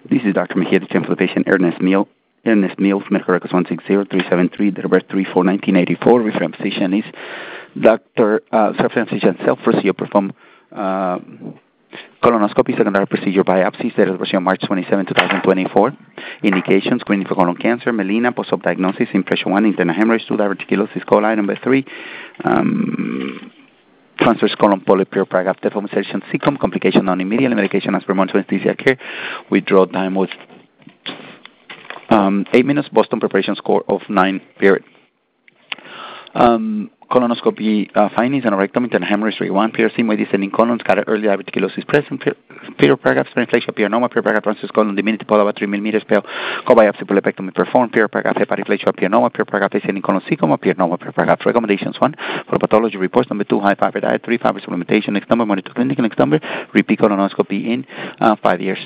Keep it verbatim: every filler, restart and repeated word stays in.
This is Doctor Mejia, the for the patient, Ernest Meal. Ernest Mills, medical records one six zero three seven three, date of birth three four nineteen eighty-four. Reference physician is Doctor Uh, reference physician self-procedure perform uh, colonoscopy, secondary procedure biopsies, date of birth March twenty-seventh, twenty twenty-four. Indications, screening for colon cancer, melena, post-op diagnosis, impression one, internal hemorrhage, two, diverticulosis coli, number three. Um, transverse colon polyp, pure paragraph, deformation, cecum, complication non-immediate, medication as per months anesthesia care. Withdraw time was um, eight minutes, Boston preparation score of nine, period. Um, colonoscopy uh, findings, aneurysm, internal hemorrhage, three one, P R C, my descending colon, scattered early diverticulosis present, pure paragraph, inflation, pyranoma, pure paragraph, transverse colon, diminutive polyp, three millimeters, pale, co-biopsy, polypectomy performed, pure paragraph, hepatoflation, pyranoma, pure paragraph, descending colon, cecum, pyranoma, pure paragraph. Recommendations, one, for pathology reports, number two, high fiber diet, three, fiber supplementation, next number, monitor clinical, next number, repeat colonoscopy in uh, five years.